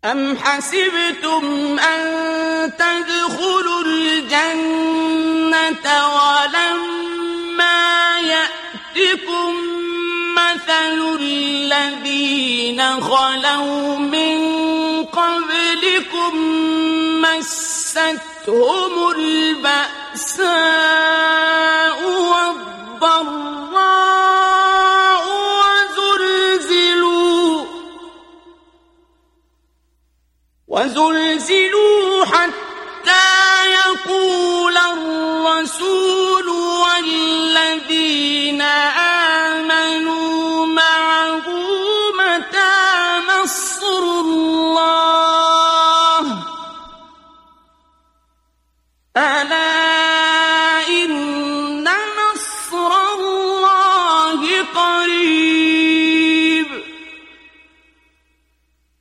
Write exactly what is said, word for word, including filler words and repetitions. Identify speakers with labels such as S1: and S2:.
S1: أم حسبتم أن تدخلوا الجنة ولما يأتكم مثل الذين خلوا من قبلكم مستهم البأساء والضراء وزلزلوا وزلزلوا حتى يقول الرسول والذين آمنوا